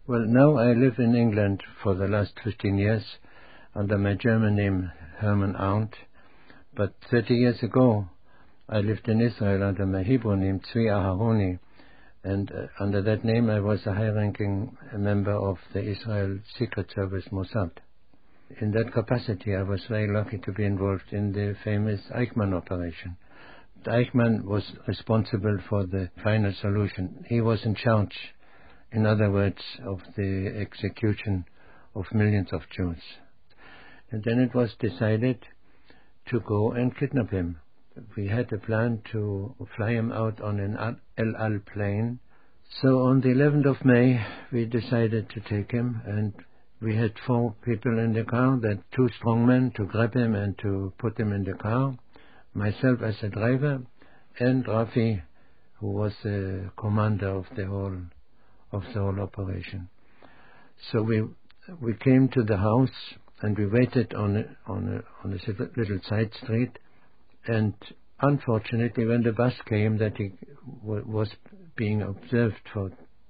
Well, now I live in England for the last 15 years under my German name Hermann Arndt, but 30 years ago I lived in Israel under my Hebrew name Tzvi Aharoni, and under that name I was a high-ranking member of the Israel Secret Service Mossad. In that capacity I was very lucky to be involved in the famous Eichmann operation. Eichmann was responsible for the final solution. He was in charge, in other words, of the execution of millions of Jews. And then it was decided to go and kidnap him. We had a plan to fly him out on an El Al plane. So on the 11th of May, we decided to take him, and we had 4 people in the car, that 2 strong men to grab him and to put him in the car, myself as a driver, and Rafi, who was the commander of the whole operation. So we came to the house and we waited on a little side street, and unfortunately when the bus came that he was being observed for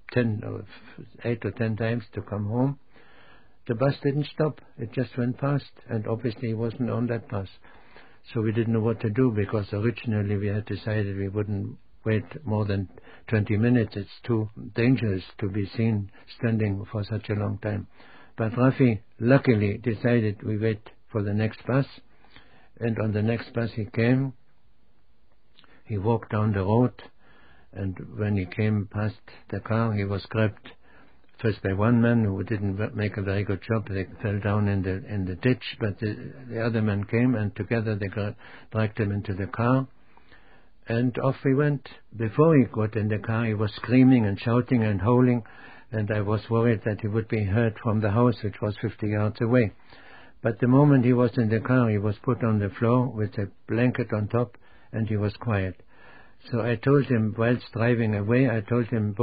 8 or 10 times to come home, the bus didn't stop. It just went past, and obviously he wasn't on that bus. So we didn't know what to do, because originally we had decided we wouldn't wait more than 20 minutes. It's too dangerous to be seen standing for such a long time. But Rafi luckily decided we wait for the next bus, and on the next bus he came. He walked down the road, and when he came past the car, he was grabbed first by one man who didn't make a very good job. They fell down in the ditch, but the other man came, and together they dragged him into the car, and off we went. Before he got in the car, he was screaming and shouting and howling, and I was worried that he would be heard from the house, which was 50 yards away. But the moment he was in the car, he was put on the floor with a blanket on top, and he was quiet. So I told him, whilst driving away, I told him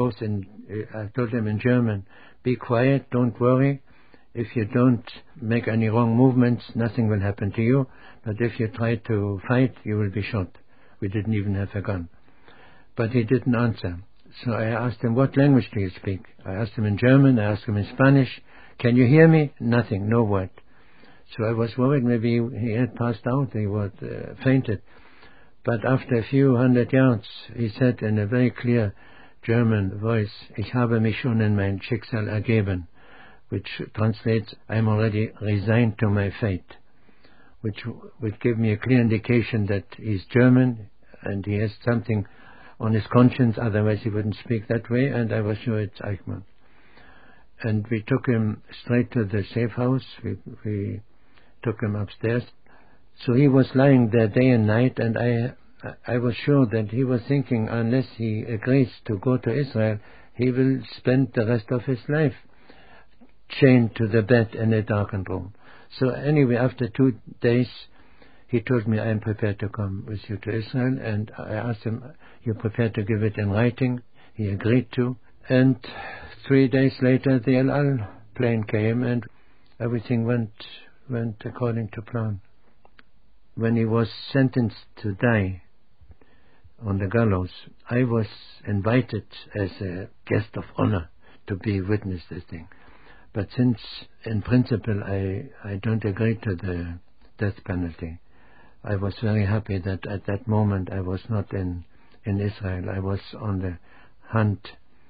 in German, be quiet, don't worry. If you don't make any wrong movements, nothing will happen to you. But if you try to fight, you will be shot. We didn't even have a gun. But he didn't answer. So I asked him, what language do you speak? I asked him in German, I asked him in Spanish. Can you hear me? Nothing, no word. So I was worried maybe he had passed out, he was fainted. But after a few hundred yards, he said in a very clear German voice, Ich habe mich schon in mein Schicksal ergeben, which translates, I am already resigned to my fate, which would give me a clear indication that he's German and he has something on his conscience, otherwise he wouldn't speak that way, and I was sure it's Eichmann. And we took him straight to the safe house. We took him upstairs. So he was lying there day and night, and I was sure that he was thinking, unless he agrees to go to Israel, he will spend the rest of his life chained to the bed in a darkened room. So anyway, after 2 days, he told me, I am prepared to come with you to Israel, and I asked him, you prepared to give it in writing? He agreed to, and 3 days later the El Al plane came, and everything went according to plan. When he was sentenced to die on the gallows, I was invited as a guest of honor to be witness this thing. But since, in principle, I don't agree to the death penalty, I was very happy that at that moment I was not in Israel. I was on the hunt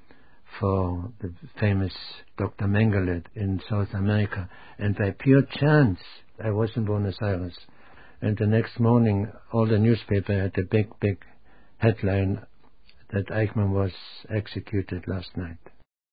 for the famous Dr. Mengele in South America, and by pure chance I was in Buenos Aires. And the next morning, all the newspaper had a big headline that Eichmann was executed last night.